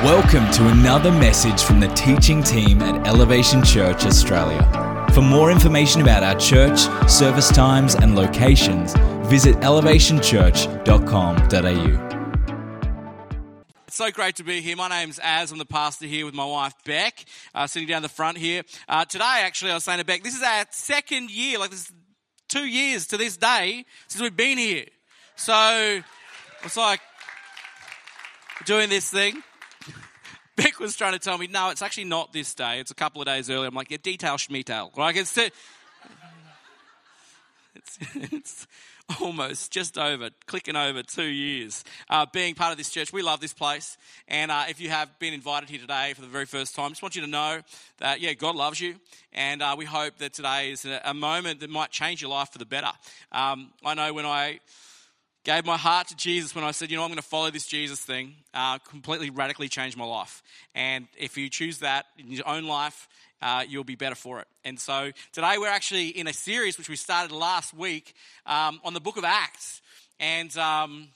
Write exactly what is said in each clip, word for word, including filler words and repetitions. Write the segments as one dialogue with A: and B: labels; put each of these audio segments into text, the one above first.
A: Welcome to another message from the teaching team at Elevation Church Australia. For more information about our church, service times and locations, visit elevation church dot com dot a u.
B: It's so great to be here. My name's Az. I'm the pastor here with my wife, Beck, uh, sitting down the front here. Uh, today, actually, I was saying to Beck, this is our second year, like this is two years to this day since we've been here. So it's like doing this thing. Beck was trying to tell me, no, it's actually not this day. It's a couple of days earlier. I'm like, yeah, detail schmetal. Like it's, it's, it's almost just over, clicking over two years uh, being part of this church. We love this place. And uh, if you have been invited here today for the very first time, just want you to know that, yeah, God loves you. And uh, we hope that today is a, a moment that might change your life for the better. Um, I know when I gave my heart to Jesus, when I said, you know, I'm going to follow this Jesus thing, uh, completely radically changed my life. And if you choose that in your own life, uh, you'll be better for it. And so today we're actually in a series which we started last week um, on the book of Acts. And um,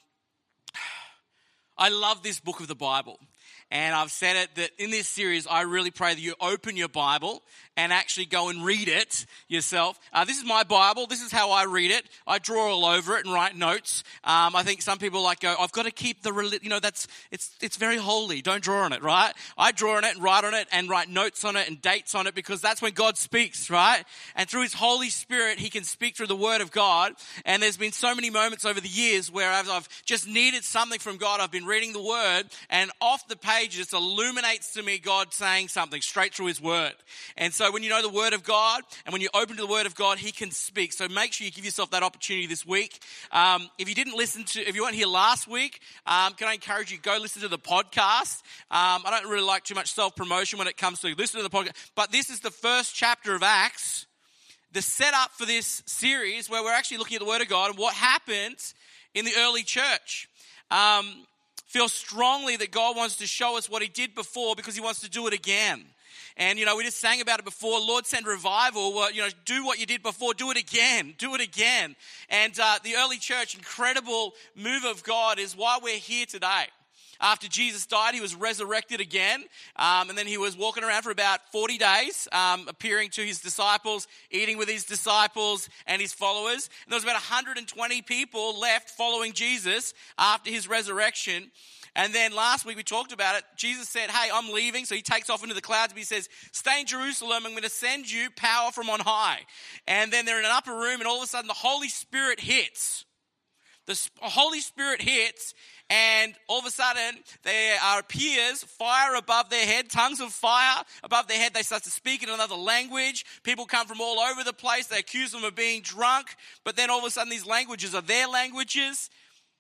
B: I love this book of the Bible. And I've said it that in this series, I really pray that you open your Bible and actually go and read it yourself. Uh, this is my Bible. This is how I read it. I draw all over it and write notes. Um, I think some people like go, I've got to keep the, you know, that's, it's it's very holy. Don't draw on it, right? I draw on it and write on it and write notes on it and dates on it because that's when God speaks, right? And through His Holy Spirit, He can speak through the Word of God. And there's been so many moments over the years where I've, I've just needed something from God. I've been reading the Word and off the page, it illuminates to me God saying something straight through His Word. And so when you know the Word of God and when you open to the Word of God, He can speak. So make sure you give yourself that opportunity this week. Um, if you didn't listen to, if you weren't here last week, um, can I encourage you, go listen to the podcast. Um, I don't really like too much self-promotion when it comes to listen to the podcast, but this is the first chapter of Acts, the setup for this series where we're actually looking at the Word of God and what happened in the early church. Um, feel strongly that God wants to show us what He did before because He wants to do it again. And, you know, we just sang about it before. Lord, send revival. Well, you know, do what you did before. Do it again. Do it again. And uh, the early church, incredible move of God is why we're here today. After Jesus died, He was resurrected again. Um, and then He was walking around for about forty days, um, appearing to His disciples, eating with His disciples and His followers. And there was about one hundred twenty people left following Jesus after His resurrection. And then last week we talked about it. Jesus said, hey, I'm leaving. So He takes off into the clouds. But He says, stay in Jerusalem. I'm going to send you power from on high. And then they're in an upper room and all of a sudden the Holy Spirit hits. The Holy Spirit hits and all of a sudden there appears fire above their head, tongues of fire above their head. They start to speak in another language. People come from all over the place. They accuse them of being drunk. But then all of a sudden these languages are their languages.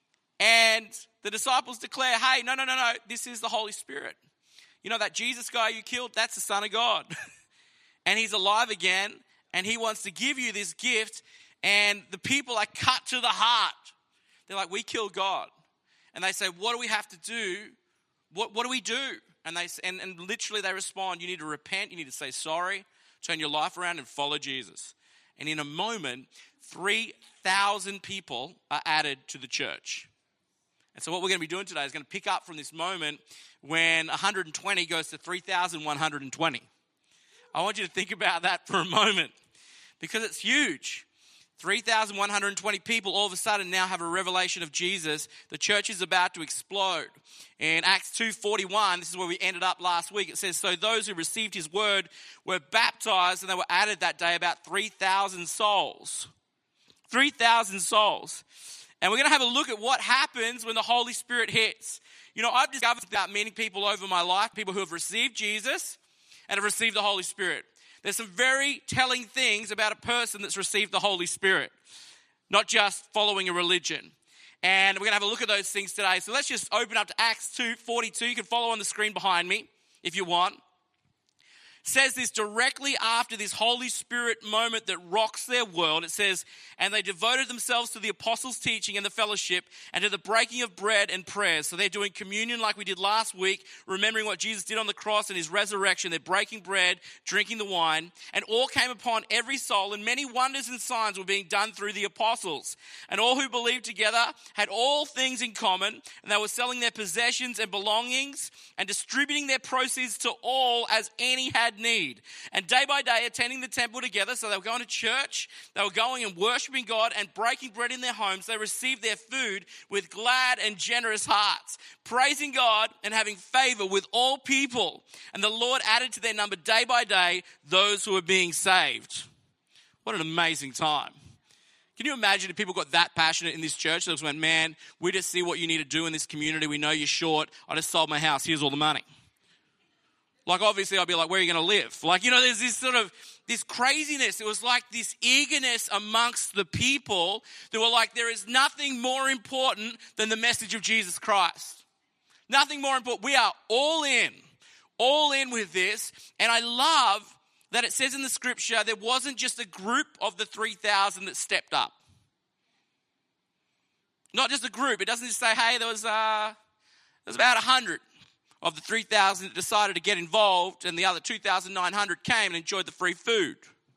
B: And the disciples declare, hey, no, no, no, no, this is the Holy Spirit. You know that Jesus guy you killed, that's the Son of God. And He's alive again, and He wants to give you this gift. And the people are cut to the heart. They're like, we killed God. And they say, what do we have to do? What, what do we do? And, they, and, and literally they respond, you need to repent, you need to say sorry, turn your life around and follow Jesus. And in a moment, three thousand people are added to the church. And so what we're going to be doing today is going to pick up from this moment when one hundred twenty goes to three thousand one hundred twenty. I want you to think about that for a moment because it's huge. three thousand one hundred twenty people all of a sudden now have a revelation of Jesus. The church is about to explode. In Acts two forty-one, this is where we ended up last week. It says, so those who received His word were baptized and they were added that day about three thousand souls. three thousand souls. And we're going to have a look at what happens when the Holy Spirit hits. You know, I've discovered about many people over my life, people who have received Jesus and have received the Holy Spirit. There's some very telling things about a person that's received the Holy Spirit, not just following a religion. And we're going to have a look at those things today. So let's just open up to Acts two forty-two. You can follow on the screen behind me if you want. says this directly after this Holy Spirit moment that rocks their world. It says, and they devoted themselves to the apostles' teaching and the fellowship and to the breaking of bread and prayers. So they're doing communion like we did last week, remembering what Jesus did on the cross and his resurrection. They're breaking bread, drinking the wine, and all came upon every soul, and many wonders and signs were being done through the apostles. And all who believed together had all things in common, and they were selling their possessions and belongings and distributing their proceeds to all as any had need. And day by day attending the temple together, so they were going to church, they were going and worshiping God and breaking bread in their homes. They received their food with glad and generous hearts, praising God and having favor with all people. And the Lord added to their number day by day those who were being saved. What an amazing time. Can you imagine if people got that passionate in this church? They just went, man, we just see what you need to do in this community. We know you're short. I just sold my house. Here's all the money. Like, obviously, I'd be like, where are you going to live? Like, you know, there's this sort of, this craziness. It was like this eagerness amongst the people that were like, there is nothing more important than the message of Jesus Christ. Nothing more important. We are all in, all in with this. And I love that it says in the scripture, there wasn't just a group of the three thousand that stepped up. Not just a group. It doesn't just say, hey, there was, uh, there was about one hundred. Of the three thousand that decided to get involved, and the other two thousand nine hundred came and enjoyed the free food.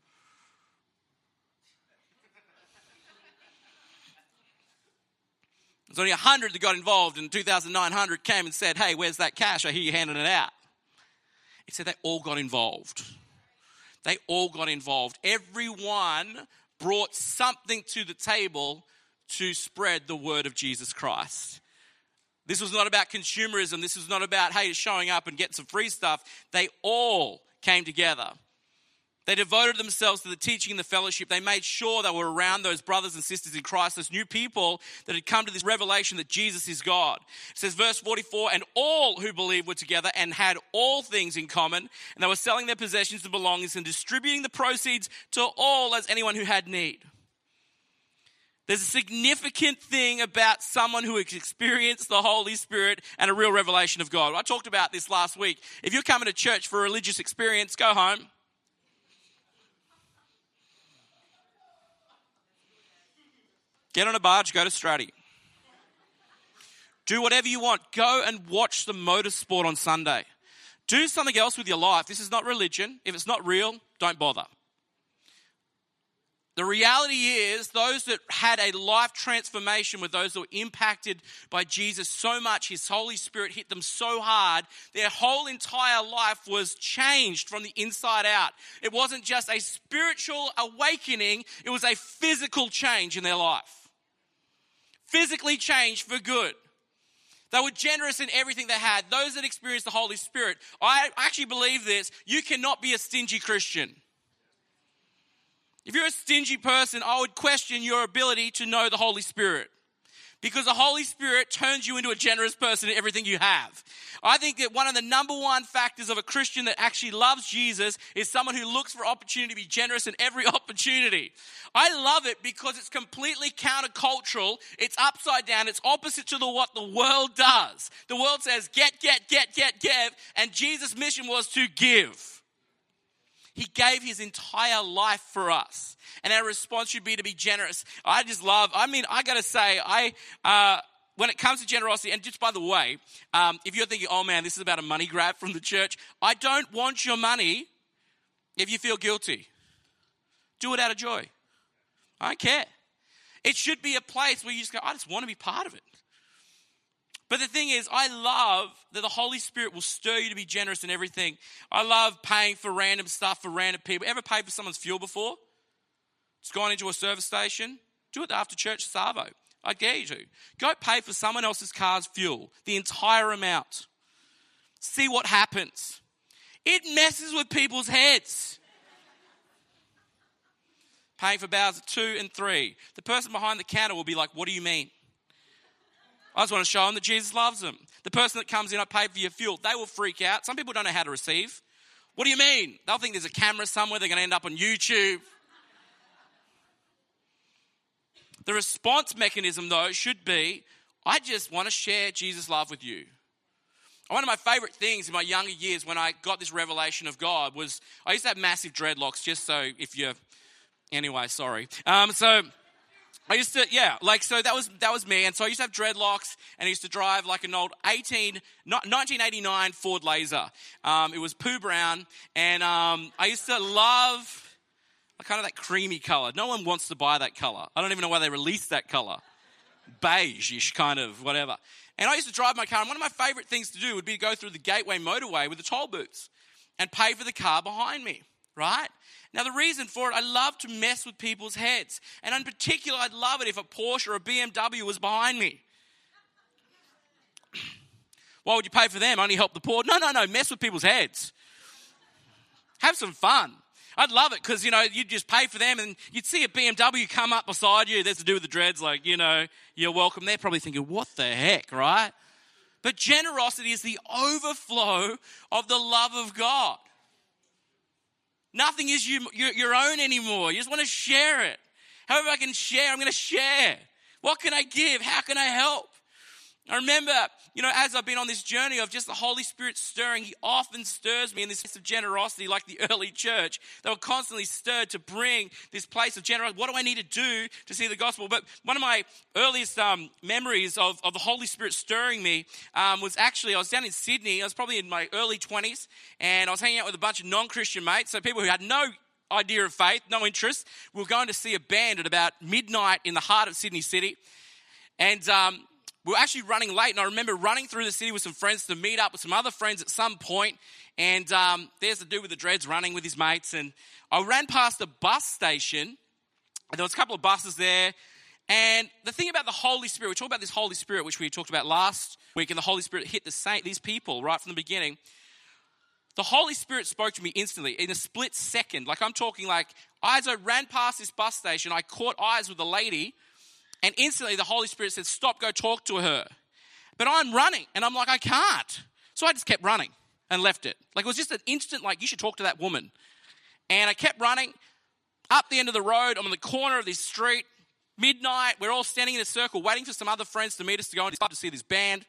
B: There's only one hundred that got involved, and two thousand nine hundred came and said, hey, where's that cash? I hear you handing it out. It said they all got involved. They all got involved. Everyone brought something to the table to spread the word of Jesus Christ. This was not about consumerism. This was not about, hey, showing up and getting some free stuff. They all came together. They devoted themselves to the teaching and the fellowship. They made sure they were around those brothers and sisters in Christ, those new people that had come to this revelation that Jesus is God. It says, verse forty-four, and all who believed were together and had all things in common, and they were selling their possessions and belongings and distributing the proceeds to all as anyone who had need. There's a significant thing about someone who has experienced the Holy Spirit and a real revelation of God. I talked about this last week. If you're coming to church for a religious experience, go home. Get on a barge, go to Stratty. Do whatever you want. Go and watch the motorsport on Sunday. Do something else with your life. This is not religion. If it's not real, don't bother. The reality is, those that had a life transformation were those that were impacted by Jesus so much, his Holy Spirit hit them so hard, their whole entire life was changed from the inside out. It wasn't just a spiritual awakening, it was a physical change in their life. Physically changed for good. They were generous in everything they had. Those that experienced the Holy Spirit, I actually believe this, you cannot be a stingy Christian. If you're a stingy person, I would question your ability to know the Holy Spirit. Because the Holy Spirit turns you into a generous person in everything you have. I think that one of the number one factors of a Christian that actually loves Jesus is someone who looks for opportunity to be generous in every opportunity. I love it because it's completely countercultural. It's upside down. It's opposite to the, what the world does. The world says, get, get, get, get, give. And Jesus' mission was to give. He gave his entire life for us. And our response should be to be generous. I just love, I mean, I got to say, I uh, when it comes to generosity, and just by the way, um, if you're thinking, oh man, this is about a money grab from the church, I don't want your money if you feel guilty. Do it out of joy. I don't care. It should be a place where you just go, I just want to be part of it. But the thing is, I love that the Holy Spirit will stir you to be generous in everything. I love paying for random stuff for random people. Ever paid for someone's fuel before? It's gone into a service station. Do it after church Savo. I dare you to. Go pay for someone else's car's fuel, the entire amount. See what happens. It messes with people's heads. Paying for Bowser two and three. The person behind the counter will be like, what do you mean? I just want to show them that Jesus loves them. The person that comes in, I paid for your fuel, they will freak out. Some people don't know how to receive. What do you mean? They'll think there's a camera somewhere. They're going to end up on YouTube. The response mechanism, though, should be, I just want to share Jesus' love with you. One of my favorite things in my younger years when I got this revelation of God was I used to have massive dreadlocks, just so if you're, anyway, sorry. Um, so I used to, yeah, like, so that was that was me. And so I used to have dreadlocks and I used to drive like an old eighteen, nineteen eighty-nine Ford Laser. Um, it was poo brown. And um, I used to love kind of that creamy color. No one wants to buy that color. I don't even know why they released that color. Beige-ish kind of, whatever. And I used to drive my car, and one of my favorite things to do would be to go through the Gateway motorway with the toll booths and pay for the car behind me, right? Now, the reason for it, I love to mess with people's heads. And in particular, I'd love it if a Porsche or a B M W was behind me. Why would you pay for them? Only help the poor? No, no, no, mess with people's heads. Have some fun. I'd love it because, you know, you'd just pay for them and you'd see a B M W come up beside you. There's to do with the dreads, like, you know, you're welcome. They're probably thinking, what the heck, right? But generosity is the overflow of the love of God. Nothing is you, your, your own anymore. You just want to share it. However I can share, I'm going to share. What can I give? How can I help? I remember, you know, as I've been on this journey of just the Holy Spirit stirring, he often stirs me in this place of generosity like the early church. They were constantly stirred to bring this place of generosity. What do I need to do to see the gospel? But one of my earliest um, memories of, of the Holy Spirit stirring me um, was actually, I was down in Sydney. I was probably in my early twenties, and I was hanging out with a bunch of non-Christian mates, so people who had no idea of faith, no interest. We were going to see a band at about midnight in the heart of Sydney City. And um, we were actually running late, and I remember running through the city with some friends to meet up with some other friends at some point. And um, there's the dude with the dreads running with his mates. And I ran past a bus station, and there was a couple of buses there. And the thing about the Holy Spirit, we talked about this Holy Spirit, which we talked about last week, and the Holy Spirit hit the saint, these people right from the beginning. The Holy Spirit spoke to me instantly in a split second. Like I'm talking like, as I ran past this bus station, I caught eyes with a lady. And instantly the Holy Spirit said, stop, go talk to her. But I'm running. And I'm like, I can't. So I just kept running and left it. Like it was just an instant, like, you should talk to that woman. And I kept running up the end of the road. I'm on the corner of this street. Midnight. We're all standing in a circle waiting for some other friends to meet us to go and to see this band.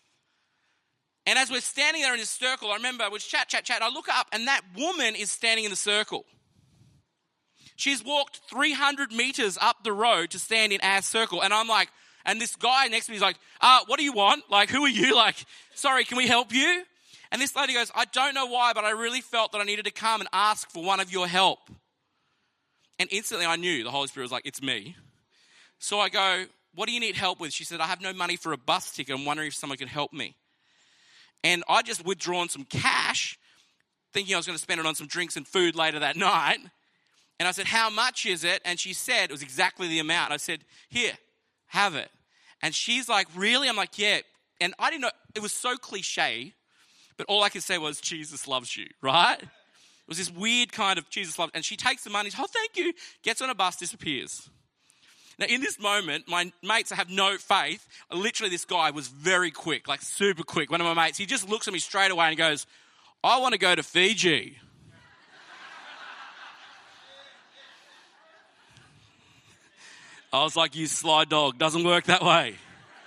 B: And as we're standing there in this circle, I remember we chat, chat, chat. I look up and that woman is standing in the circle. She's walked three hundred meters up the road to stand in our circle. And I'm like, and this guy next to me is like, uh, what do you want? Like, who are you? Like, sorry, can we help you? And this lady goes, I don't know why, but I really felt that I needed to come and ask for one of your help. And instantly I knew the Holy Spirit was like, it's me. So I go, what do you need help with? She said, I have no money for a bus ticket. I'm wondering if someone can help me. And I just withdrawn some cash, thinking I was going to spend it on some drinks and food later that night. And I said, how much is it? And she said, it was exactly the amount. I said, here, have it. And she's like, really? I'm like, yeah. And I didn't know, it was so cliche, but all I could say was, Jesus loves you, right? It was this weird kind of Jesus loves. And she takes the money, oh, thank you, gets on a bus, disappears. Now, in this moment, my mates have no faith. Literally, this guy was very quick, like super quick. One of my mates, he just looks at me straight away and he goes, I want to go to Fiji. I was like, you sly dog, doesn't work that way.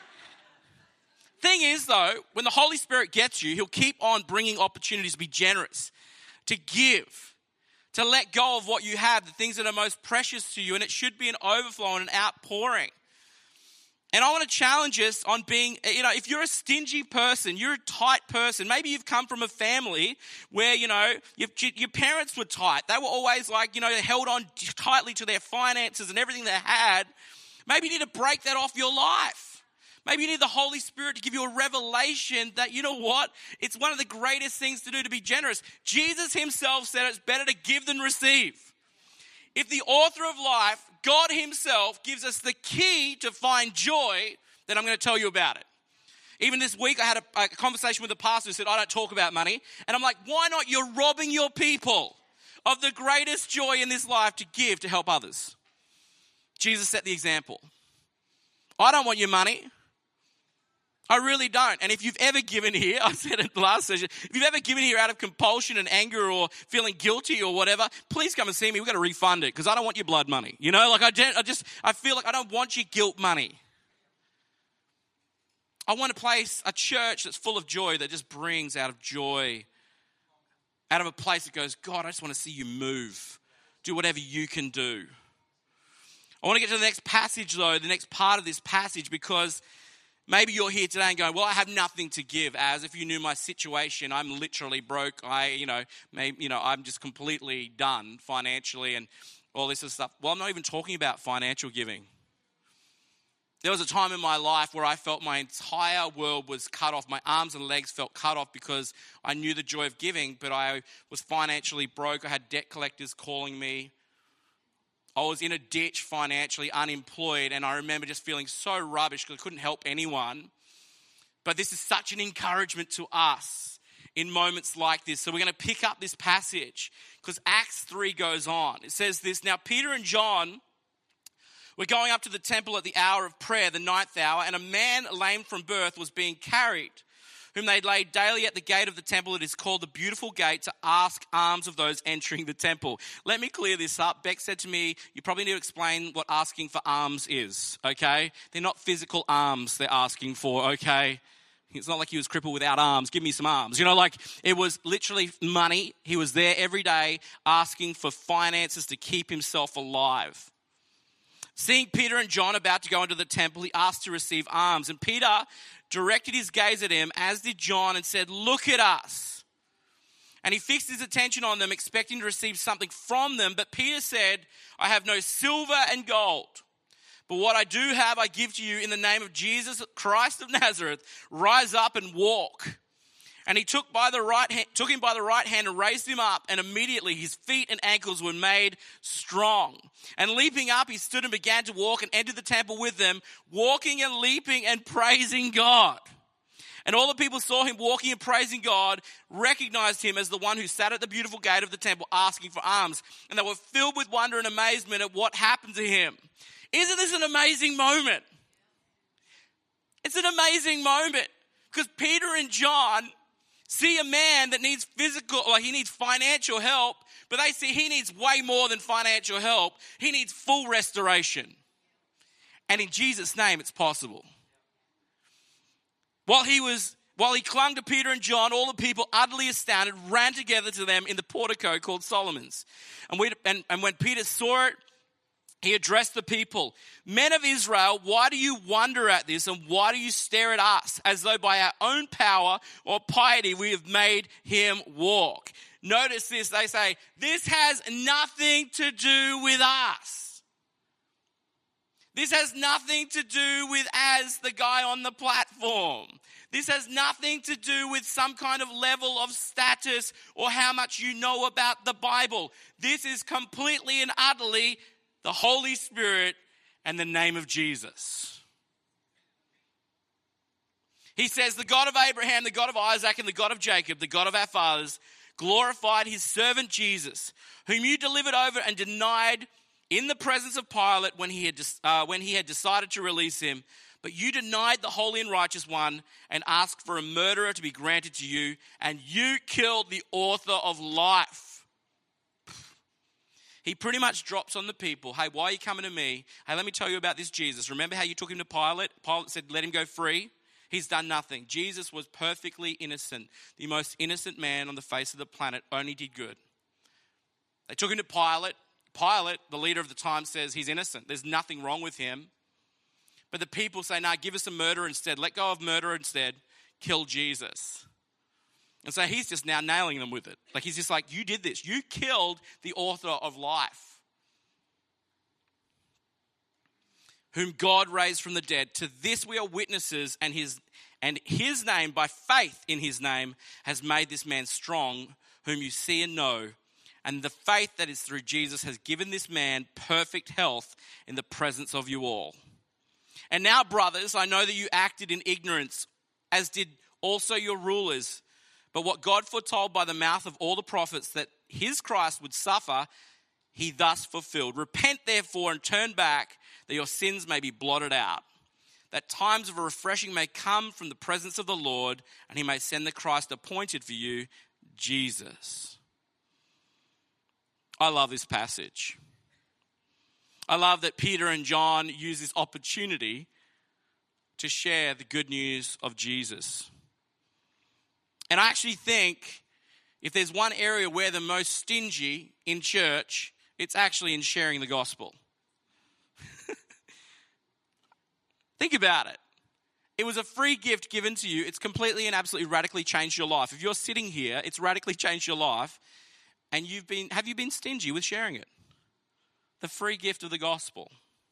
B: Thing is, though, when the Holy Spirit gets you, he'll keep on bringing opportunities to be generous, to give, to let go of what you have, the things that are most precious to you, and it should be an overflow and an outpouring. And I want to challenge us on being, you know, if you're a stingy person, you're a tight person, maybe you've come from a family where, you know, your, your parents were tight. They were always like, you know, they held on tightly to their finances and everything they had. Maybe you need to break that off your life. Maybe you need the Holy Spirit to give you a revelation that, you know what, it's one of the greatest things to do to be generous. Jesus himself said it's better to give than receive. If the author of life, God himself, gives us the key to find joy, then I'm going to tell you about it. Even this week, I had a, a conversation with a pastor who said, I don't talk about money. And I'm like, why not? You're robbing your people of the greatest joy in this life to give to help others. Jesus set the example. I don't want your money. I really don't. And if you've ever given here, I said it last session, if you've ever given here out of compulsion and anger or feeling guilty or whatever, please come and see me. We've got to refund it because I don't want your blood money. You know, like I, I just, I feel like I don't want your guilt money. I want a place, a church that's full of joy, that just brings out of joy. Out of a place that goes, God, I just want to see you move. Do whatever you can do. I want to get to the next passage though, the next part of this passage, because maybe you're here today and going, well, I have nothing to give. As if you knew my situation, I'm literally broke. I, you know, maybe, you know, I'm just completely done financially and all this sort of stuff. Well, I'm not even talking about financial giving. There was a time in my life where I felt my entire world was cut off. My arms and legs felt cut off because I knew the joy of giving, but I was financially broke. I had debt collectors calling me. I was in a ditch financially, unemployed, and I remember just feeling so rubbish because I couldn't help anyone. But this is such an encouragement to us in moments like this. So we're going to pick up this passage because Acts three goes on. It says this, now Peter and John were going up to the temple at the hour of prayer, the ninth hour, and a man lame from birth was being carried, whom they laid daily at the gate of the temple that is called the Beautiful Gate, to ask alms of those entering the temple. Let me clear this up. Beck said to me, you probably need to explain what asking for alms is, okay? They're not physical alms they're asking for, okay? It's not like he was crippled without arms. Give me some arms. You know, like it was literally money. He was there every day asking for finances to keep himself alive. Seeing Peter and John about to go into the temple, he asked to receive alms. And Peter directed his gaze at him, as did John, and said, look at us. And he fixed his attention on them, expecting to receive something from them. But Peter said, I have no silver and gold, but what I do have I give to you in the name of Jesus Christ of Nazareth. Rise up and walk. And he took by the right hand, took him by the right hand and raised him up, and immediately his feet and ankles were made strong. And leaping up, he stood and began to walk and entered the temple with them, walking and leaping and praising God. And all the people saw him walking and praising God, recognized him as the one who sat at the beautiful gate of the temple asking for alms. And they were filled with wonder and amazement at what happened to him. Isn't this an amazing moment? It's an amazing moment because Peter and John see a man that needs physical, or he needs financial help, but they see he needs way more than financial help. He needs full restoration. And in Jesus' name, it's possible. While he was, while he clung to Peter and John, all the people, utterly astounded, ran together to them in the portico called Solomon's. And, we, and, and when Peter saw it, he addressed the people, men of Israel, why do you wonder at this, and why do you stare at us as though by our own power or piety we have made him walk? Notice this, they say, this has nothing to do with us. This has nothing to do with as the guy on the platform. This has nothing to do with some kind of level of status or how much you know about the Bible. This is completely and utterly the Holy Spirit and the name of Jesus. He says, the God of Abraham, the God of Isaac, and the God of Jacob, the God of our fathers, glorified his servant Jesus, whom you delivered over and denied in the presence of Pilate when he had uh, when he had decided to release him. But you denied the holy and righteous one and asked for a murderer to be granted to you, and you killed the author of life. He pretty much drops on the people, hey, why are you coming to me? Hey, let me tell you about this Jesus. Remember how you took him to Pilate? Pilate said, let him go free. He's done nothing. Jesus was perfectly innocent. The most innocent man on the face of the planet, only did good. They took him to Pilate. Pilate, the leader of the time, says he's innocent. There's nothing wrong with him. But the people say, no, give us a murderer instead. Let go of murder instead. Kill Jesus. And so he's just now nailing them with it. Like he's just like, you did this. You killed the author of life, whom God raised from the dead. To this we are witnesses, and his and his name, by faith in his name, has made this man strong, whom you see and know. And the faith that is through Jesus has given this man perfect health in the presence of you all. And now, brothers, I know that you acted in ignorance, as did also your rulers. But what God foretold by the mouth of all the prophets, that his Christ would suffer, he thus fulfilled. Repent therefore and turn back, that your sins may be blotted out, that times of refreshing may come from the presence of the Lord, and he may send the Christ appointed for you, Jesus. I love this passage. I love that Peter and John use this opportunity to share the good news of Jesus. And I actually think if there's one area where the most stingy in church, it's actually in sharing the gospel. Think about it. It was a free gift given to you. It's completely and absolutely radically changed your life. If you're sitting here, it's radically changed your life. And you've been, have you been stingy with sharing it? The free gift of the gospel.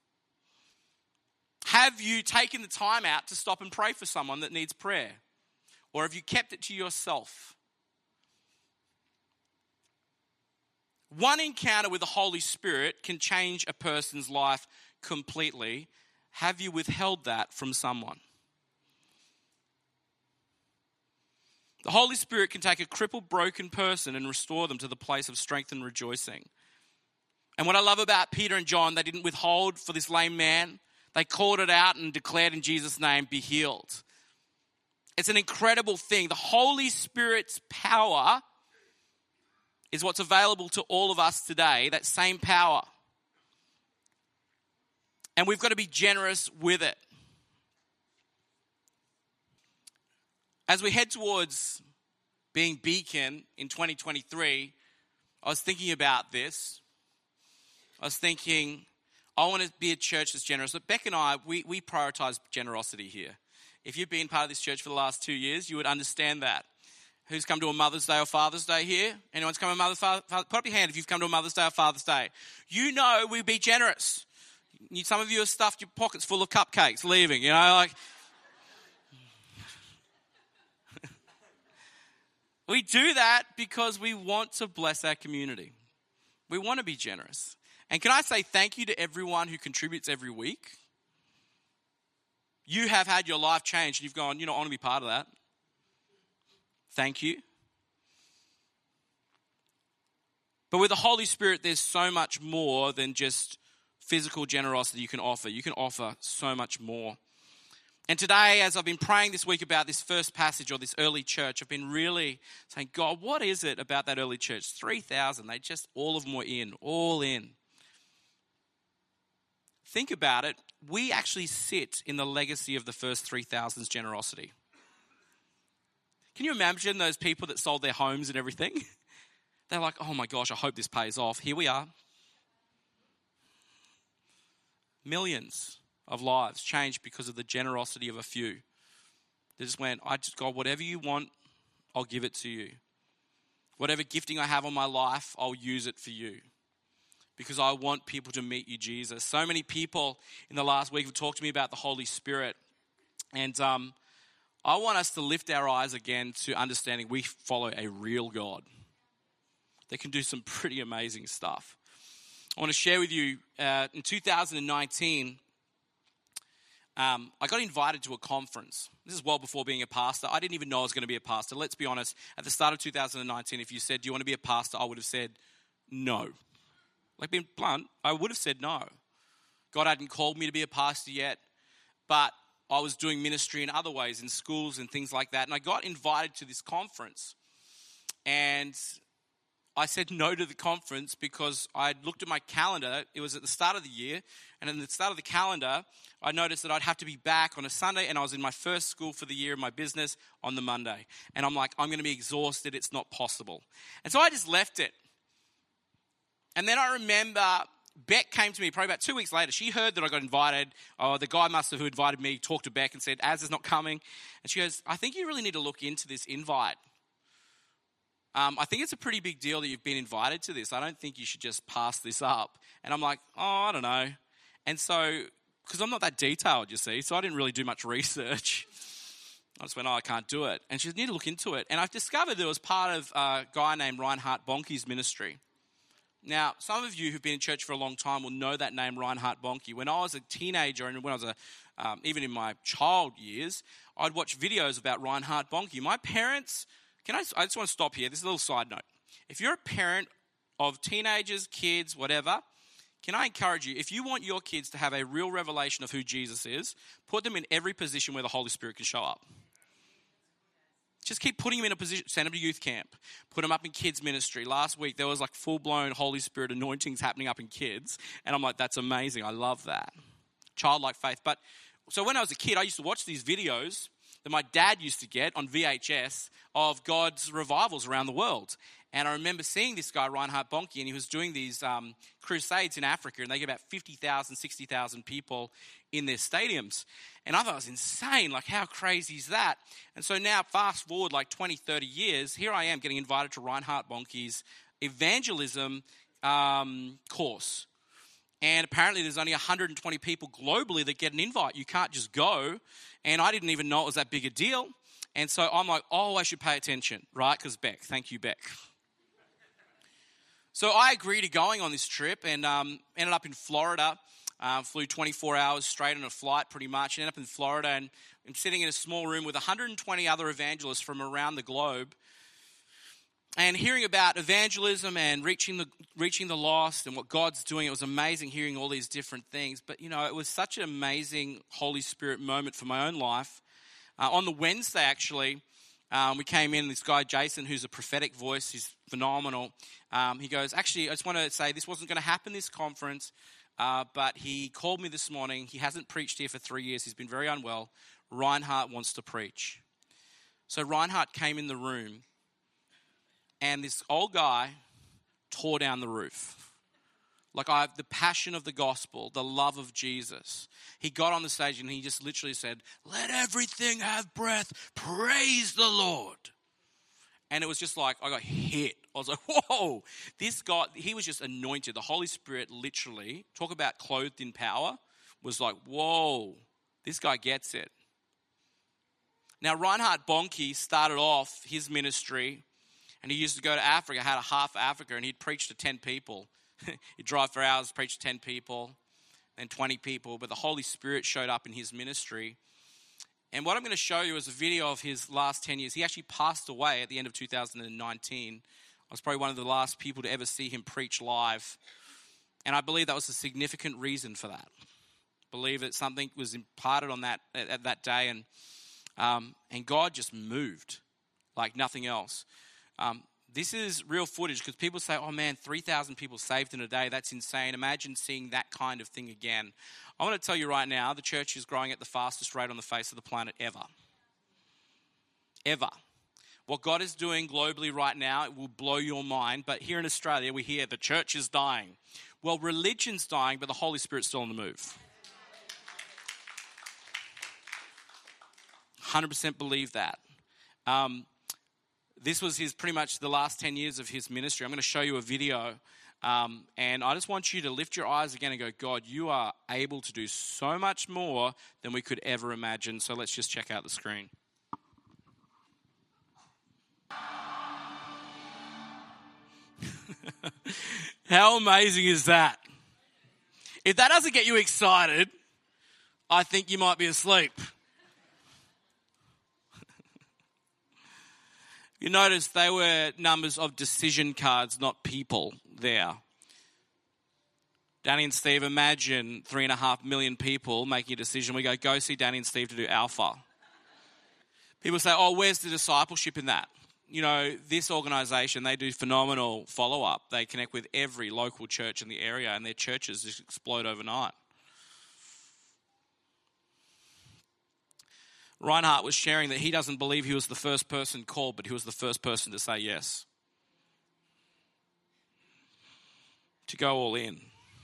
B: Have you taken the time out to stop and pray for someone that needs prayer? Or have you kept it to yourself? One encounter with the Holy Spirit can change a person's life completely. Have you withheld that from someone? The Holy Spirit can take a crippled, broken person and restore them to the place of strength and rejoicing. And what I love about Peter and John, they didn't withhold for this lame man. They called it out and declared in Jesus' name, be healed. It's an incredible thing. The Holy Spirit's power is what's available to all of us today, that same power. And we've got to be generous with it. As we head towards being Beacon in twenty twenty-three, I was thinking about this. I was thinking, I want to be a church that's generous. But Beck and I, we, we prioritize generosity here. If you've been part of this church for the last two years, you would understand that. Who's come to a Mother's Day or Father's Day here? Anyone's come to a Mother's Day? Put up your hand if you've come to a Mother's Day or Father's Day. You know we be generous. You, some of you have stuffed your pockets full of cupcakes leaving, you know, like... We do that because we want to bless our community. We want to be generous. And can I say thank you to everyone who contributes every week? You have had your life changed and you've gone, you know, I want to be part of that. Thank you. But with the Holy Spirit, there's so much more than just physical generosity you can offer. You can offer so much more. And today, as I've been praying this week about this first passage or this early church, I've been really saying, God, what is it about that early church? three thousand, they just, all of them were in, all in. Think about it. We actually sit in the legacy of the first three thousand's generosity. Can you imagine those people that sold their homes and everything? They're like, oh my gosh, I hope this pays off. Here we are. Millions of lives changed because of the generosity of a few. They just went, I just, God, whatever you want, I'll give it to you. Whatever gifting I have on my life, I'll use it for you. Because I want people to meet you, Jesus. So many people in the last week have talked to me about the Holy Spirit. And um, I want us to lift our eyes again to understanding we follow a real God that can do some pretty amazing stuff. I want to share with you, uh, in two thousand nineteen, Um, I got invited to a conference. This is well before being a pastor. I didn't even know I was going to be a pastor. Let's be honest. At the start of two thousand nineteen, if you said, do you want to be a pastor? I would have said no. Like being blunt, I would have said no. God hadn't called me to be a pastor yet, but I was doing ministry in other ways, in schools and things like that. And I got invited to this conference. And I said no to the conference because I looked at my calendar. It was at the start of the year. And at the start of the calendar, I noticed that I'd have to be back on a Sunday. And I was in my first school for the year in my business on the Monday. And I'm like, I'm going to be exhausted. It's not possible. And so I just left it. And then I remember Beck came to me probably about two weeks later. She heard that I got invited. Oh, the guy must have who invited me talked to Beck and said, Az is not coming. And she goes, I think you really need to look into this invite. Um, I think it's a pretty big deal that you've been invited to this. I don't think you should just pass this up. And I'm like, oh, I don't know. And so, because I'm not that detailed, you see, so I didn't really do much research. I just went, oh, I can't do it. And she said, you need to look into it. And I've discovered there was part of a guy named Reinhard Bonnke's ministry. Now, some of you who've been in church for a long time will know that name, Reinhard Bonnke. When I was a teenager and when I was a, um, even in my child years, I'd watch videos about Reinhard Bonnke. My parents... Can I, I just want to stop here. This is a little side note. If you're a parent of teenagers, kids, whatever, can I encourage you, if you want your kids to have a real revelation of who Jesus is, put them in every position where the Holy Spirit can show up. Just keep putting them in a position. Send them to youth camp. Put them up in kids ministry. Last week, there was like full-blown Holy Spirit anointings happening up in kids. And I'm like, that's amazing. I love that. Childlike faith. But so when I was a kid, I used to watch these videos that my dad used to get on V H S of God's revivals around the world. And I remember seeing this guy, Reinhard Bonnke, and he was doing these um, crusades in Africa, and they get about fifty thousand, sixty thousand people in their stadiums. And I thought it was insane, like how crazy is that? And so now fast forward like twenty, thirty years, here I am getting invited to Reinhard Bonnke's evangelism um, course. And apparently there's only one hundred twenty people globally that get an invite. You can't just go. And I didn't even know it was that big a deal. And so I'm like, oh, I should pay attention, right? Because Beck, thank you, Beck. So I agreed to going on this trip and um, ended up in Florida. Uh, flew twenty-four hours straight on a flight pretty much. Ended up in Florida and I'm sitting in a small room with one hundred twenty other evangelists from around the globe. And hearing about evangelism and reaching the reaching the lost and what God's doing, it was amazing hearing all these different things. But, you know, it was such an amazing Holy Spirit moment for my own life. Uh, on the Wednesday, actually, um, we came in, this guy, Jason, who's a prophetic voice, he's phenomenal. Um, he goes, actually, I just want to say this wasn't going to happen, this conference, uh, but he called me this morning. He hasn't preached here for three years. He's been very unwell. Reinhard wants to preach. So Reinhard came in the room. And this old guy tore down the roof. Like I have the passion of the gospel, the love of Jesus. He got on the stage and he just literally said, let everything have breath. Praise the Lord. And it was just like, I got hit. I was like, whoa, this guy, he was just anointed. The Holy Spirit literally, talk about clothed in power, was like, whoa, this guy gets it. Now, Reinhard Bonnke started off his ministry. And he used to go to Africa, had a half Africa, and he'd preach to ten people. He'd drive for hours, preach to ten people, then twenty people. But the Holy Spirit showed up in his ministry. And what I'm going to show you is a video of his last ten years. He actually passed away at the end of two thousand nineteen. I was probably one of the last people to ever see him preach live. And I believe that was a significant reason for that. I believe that something was imparted on that at, at that day. And, um, and God just moved like nothing else. Um, this is real footage because people say, oh man, three thousand people saved in a day. That's insane. Imagine seeing that kind of thing again. I want to tell you right now, the church is growing at the fastest rate on the face of the planet ever. Ever. What God is doing globally right now, it will blow your mind. But here in Australia, we hear the church is dying. Well, religion's dying, but the Holy Spirit's still on the move. one hundred percent believe that. Um, This was his pretty much the last ten years of his ministry. I'm going to show you a video. Um, and I just want you to lift your eyes again and go, God, you are able to do so much more than we could ever imagine. So let's just check out the screen. How amazing is that? If that doesn't get you excited, I think you might be asleep. You notice they were numbers of decision cards, not people there. Danny and Steve, imagine three and a half million people making a decision. We go, go see Danny and Steve to do Alpha. People say, oh, where's the discipleship in that? You know, this organisation, they do phenomenal follow-up. They connect with every local church in the area and their churches just explode overnight. Reinhard was sharing that he doesn't believe he was the first person called, but he was the first person to say yes. To go all in.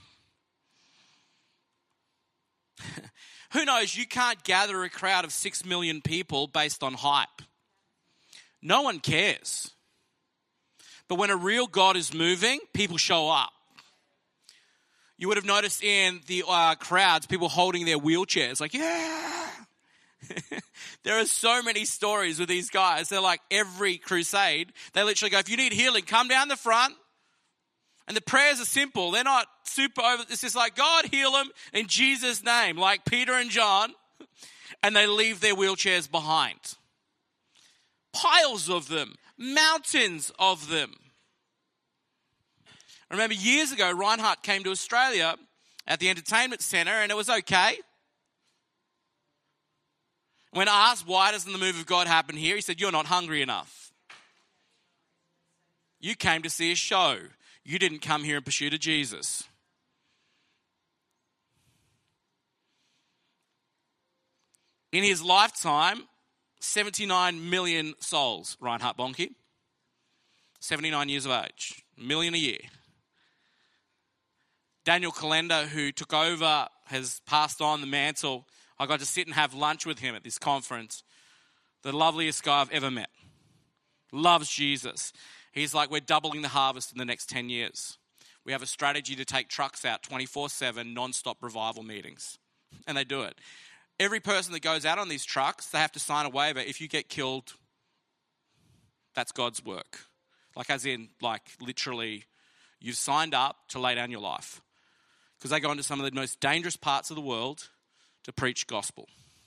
B: Who knows, you can't gather a crowd of six million people based on hype. No one cares. But when a real God is moving, people show up. You would have noticed in the uh, crowds, people holding their wheelchairs, like, yeah. There are so many stories with these guys. They're like every crusade, they literally go, if you need healing, come down the front. And the prayers are simple. They're not super over. It's just like, God, heal them in Jesus' name, like Peter and John. And they leave their wheelchairs behind. Piles of them, mountains of them. I remember years ago, Reinhard came to Australia at the entertainment centre, and it was okay. When asked, why doesn't the move of God happen here? He said, you're not hungry enough. You came to see a show. You didn't come here in pursuit of Jesus. In his lifetime, seventy-nine million souls, Reinhard Bonnke. seventy-nine years of age, a million a year. Daniel Calender, who took over, has passed on the mantle. I got to sit and have lunch with him at this conference. The loveliest guy I've ever met. Loves Jesus. He's like, we're doubling the harvest in the next ten years. We have a strategy to take trucks out twenty-four seven, non-stop revival meetings. And they do it. Every person that goes out on these trucks, they have to sign a waiver. If you get killed, that's God's work. Like as in, like literally, you've signed up to lay down your life. Because they go into some of the most dangerous parts of the world to preach gospel.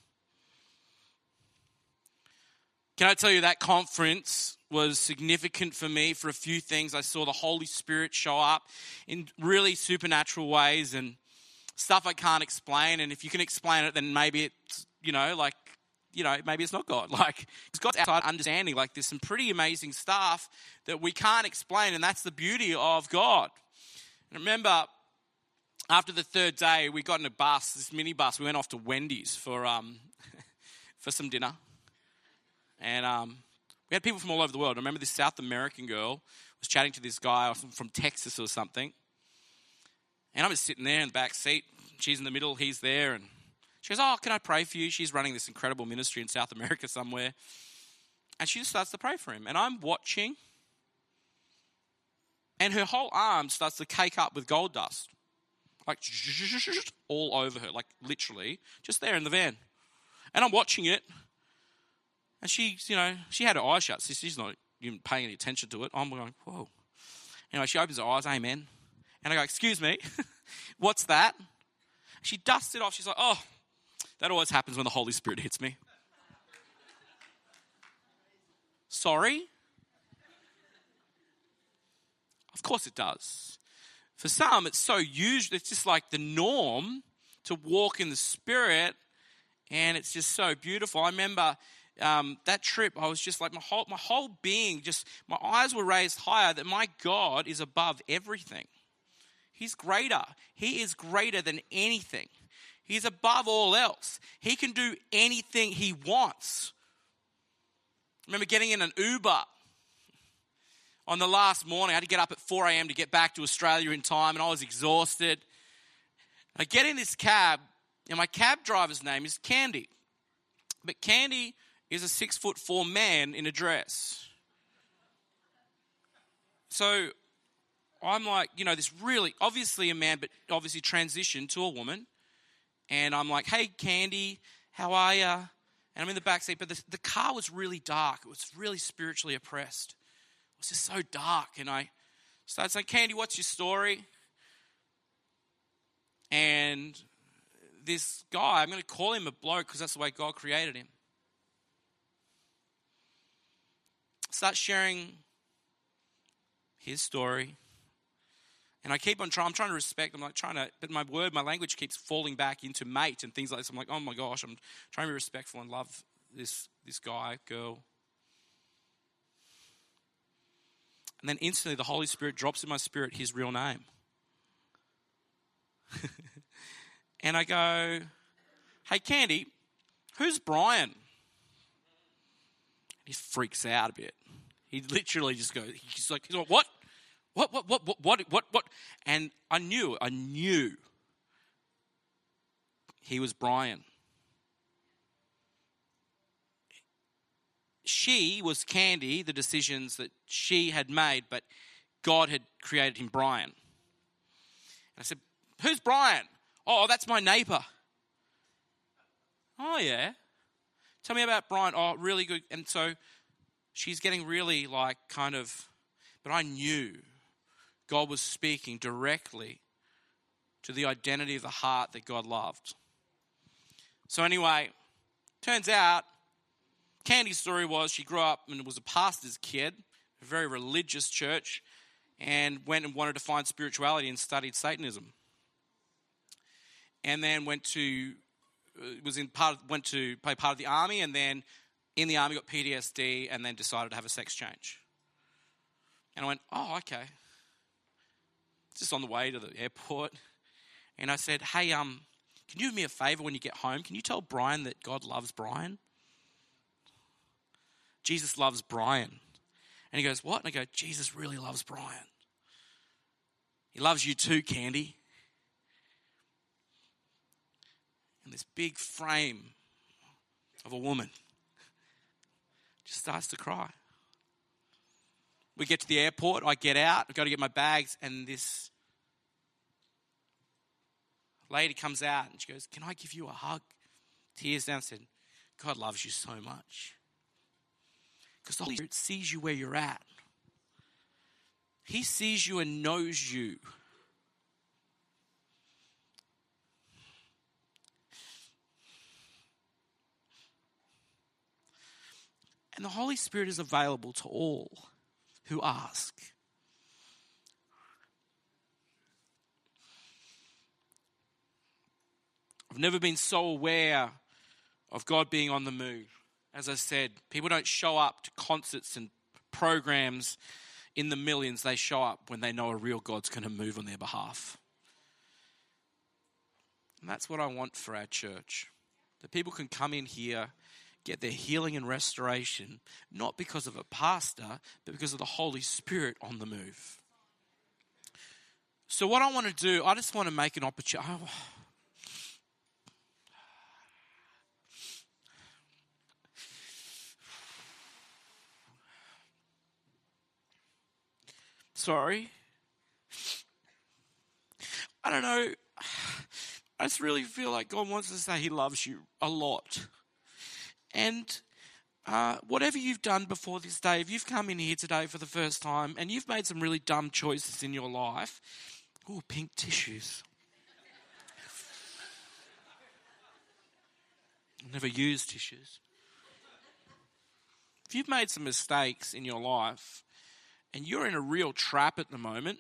B: Can I tell you that conference was significant for me for a few things. I saw the Holy Spirit show up in really supernatural ways and stuff I can't explain. And if you can explain it, then maybe it's, you know, like, you know, maybe it's not God. Like, it's God's outside understanding. Like, there's some pretty amazing stuff that we can't explain, and that's the beauty of God. And remember, after the third day, we got in a bus, this mini bus. We went off to Wendy's for um for some dinner. And um, we had people from all over the world. I remember this South American girl was chatting to this guy from Texas or something. And I'm just sitting there in the back seat. She's in the middle, he's there. And she goes, oh, can I pray for you? She's running this incredible ministry in South America somewhere. And she just starts to pray for him. And I'm watching. And her whole arm starts to cake up with gold dust. Like all over her, like literally, just there in the van. And I'm watching it. And she, you know, she had her eyes shut. So she's not even paying any attention to it. I'm going, whoa. Anyway, she opens her eyes, amen. And I go, excuse me, what's that? She dusts it off. She's like, oh, that always happens when the Holy Spirit hits me. Sorry? Of course it does. For some, it's so usual. It's just like the norm to walk in the Spirit, and it's just so beautiful. I remember um, that trip. I was just like my whole my whole being, just my eyes were raised higher. That my God is above everything. He's greater. He is greater than anything. He's above all else. He can do anything he wants. I remember getting in an Uber on the last morning. I had to get up at four a.m. to get back to Australia in time, and I was exhausted. I get in this cab, and my cab driver's name is Candy. But Candy is a six foot four man in a dress. So I'm like, you know, this really, obviously a man, but obviously transitioned to a woman. And I'm like, hey, Candy, how are you? And I'm in the back seat, but the, the car was really dark. It was really spiritually oppressed. It was just so dark. And I started saying, Candy, what's your story? And this guy, I'm going to call him a bloke because that's the way God created him, starts sharing his story. And I keep on trying, I'm trying to respect, I'm like trying to, but my word, my language keeps falling back into mate and things like this. I'm like, oh my gosh, I'm trying to be respectful and love this, this guy, girl. And then instantly the Holy Spirit drops in my spirit his real name. And I go, hey, Candy, who's Brian? He freaks out a bit. He literally just goes, he's like, he's like, what? What, what, what, what, what, what, what? And I knew, I knew he was Brian. She was Candy, the decisions that she had made, but God had created him Brian. And I said, who's Brian? Oh, that's my neighbor. Oh, yeah. Tell me about Brian. Oh, really good. And so she's getting really like kind of, but I knew God was speaking directly to the identity of the heart that God loved. So anyway, turns out Candy's story was she grew up and was a pastor's kid, a very religious church, and went and wanted to find spirituality and studied Satanism. And then went to was in part went to play part of the army, and then in the army got P T S D, and then decided to have a sex change. And I went, oh, okay. Just on the way to the airport, and I said, hey, um, Can you do me a favor when you get home? Can you tell Brian that God loves Brian? Jesus loves Brian. And he goes, what? And I go, Jesus really loves Brian. He loves you too, Candy. And this big frame of a woman just starts to cry. We get to the airport, I get out, I've got to get my bags, and this lady comes out and she goes, can I give you a hug? Tears down, said, God loves you so much. Because the Holy Spirit sees you where you're at. He sees you and knows you. And the Holy Spirit is available to all who ask. I've never been so aware of God being on the move. As I said, people don't show up to concerts and programs in the millions. They show up when they know a real God's going to move on their behalf. And that's what I want for our church. That people can come in here, get their healing and restoration, not because of a pastor, but because of the Holy Spirit on the move. So what I want to do, I just want to make an opportunity. Oh. Sorry. I don't know. I just really feel like God wants to say he loves you a lot. And uh, whatever you've done before this day, if you've come in here today for the first time and you've made some really dumb choices in your life, ooh, pink tissues. I've never used tissues. If you've made some mistakes in your life and you're in a real trap at the moment,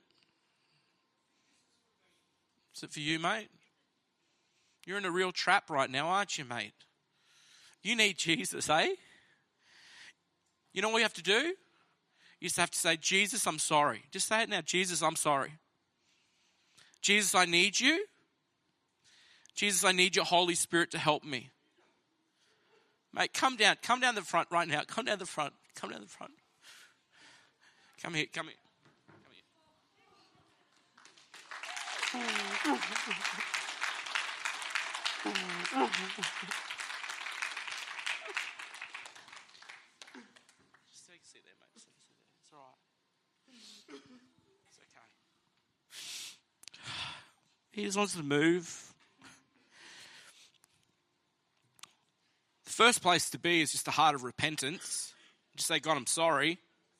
B: is it for you, mate? You're in a real trap right now, aren't you, mate? You need Jesus, eh? You know what you have to do? You just have to say, Jesus, I'm sorry. Just say it now. Jesus, I'm sorry. Jesus, I need you. Jesus, I need your Holy Spirit to help me. Mate, come down. Come down the front right now. Come down the front. Come down the front. Come here. Come here. Come here. Just take a seat there, mate. Just take a seat there. It's all right. It's okay. He just wants to move. The first place to be is just a heart of repentance. Just say, God, I'm sorry.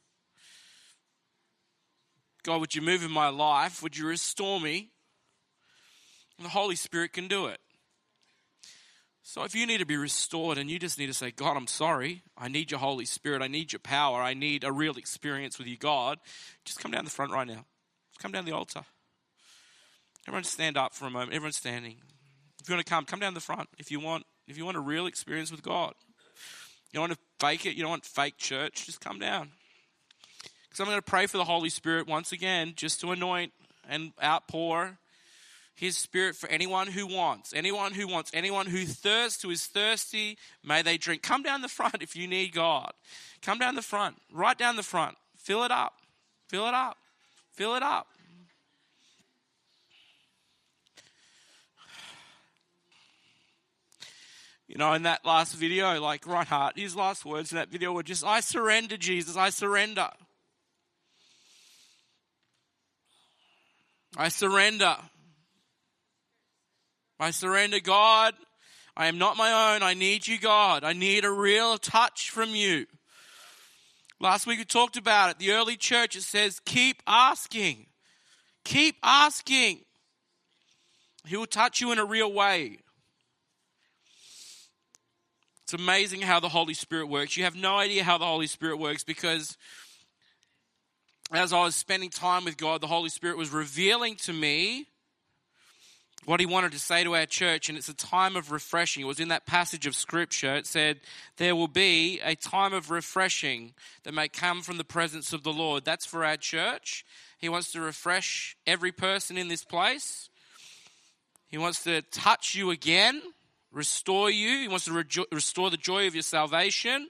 B: God, would you move in my life? Would you restore me? And the Holy Spirit can do it. So if you need to be restored and you just need to say, God, I'm sorry. I need your Holy Spirit. I need your power. I need a real experience with you, God. Just come down the front right now. Just come down the altar. Everyone stand up for a moment. Everyone's standing. If you want to come, come down the front. If you want, if you want a real experience with God. You don't want to fake it. You don't want fake church. Just come down. Because I'm going to pray for the Holy Spirit once again, just to anoint and outpour His Spirit for anyone who wants, anyone who wants, anyone who thirsts, who is thirsty, may they drink. Come down the front if you need God. Come down the front, right down the front. Fill it up, fill it up, fill it up. You know, in that last video, like Reinhardt, his last words in that video were just, I surrender, Jesus, I surrender. I surrender. I surrender, God. I am not my own. I need you, God. I need a real touch from you. Last week we talked about it. The early church, it says, keep asking. Keep asking. He will touch you in a real way. It's amazing how the Holy Spirit works. You have no idea how the Holy Spirit works because as I was spending time with God, the Holy Spirit was revealing to me what he wanted to say to our church, and it's a time of refreshing. It was in that passage of Scripture. It said, there will be a time of refreshing that may come from the presence of the Lord. That's for our church. He wants to refresh every person in this place. He wants to touch you again, restore you. He wants to rejo- restore the joy of your salvation.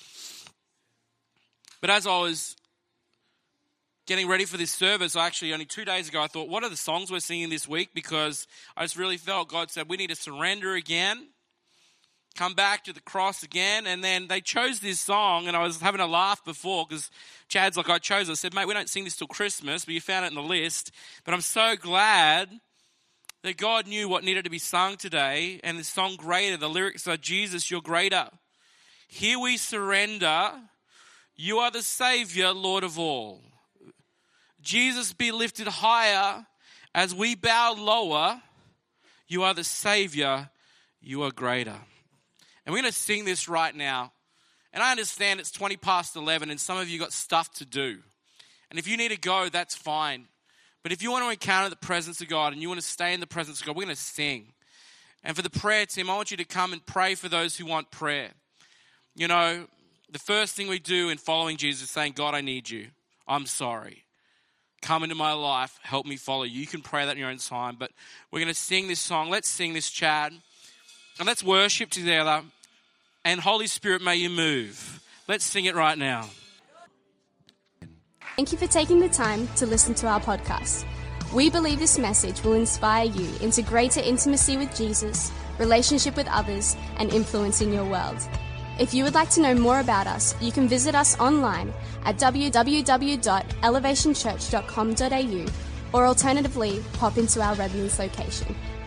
B: But as I was getting ready for this service, actually only two days ago, I thought, what are the songs we're singing this week? Because I just really felt God said, we need to surrender again, come back to the cross again. And then they chose this song, and I was having a laugh before because Chad's like, I chose it. I said, mate, we don't sing this till Christmas, but you found it in the list. But I'm so glad that God knew what needed to be sung today. And the song Greater, the lyrics are, Jesus, you're greater. Here we surrender. You are the Savior, Lord of all. Jesus, be lifted higher as we bow lower. You are the Savior. You are greater. And we're going to sing this right now. And I understand it's twenty past eleven and some of you got stuff to do. And if you need to go, that's fine. But if you want to encounter the presence of God and you want to stay in the presence of God, we're going to sing. And for the prayer team, I want you to come and pray for those who want prayer. You know, the first thing we do in following Jesus is saying, God, I need you. I'm sorry. Come into my life. Help me follow you. You can pray that in your own time. But we're going to sing this song. Let's sing this, Chad. And let's worship together. And Holy Spirit, may you move. Let's sing it right now.
C: Thank you for taking the time to listen to our podcast. We believe this message will inspire you into greater intimacy with Jesus, relationship with others, and influence in your world. If you would like to know more about us, you can visit us online at w w w dot elevation church dot com dot a u or alternatively, pop into our Redlands location.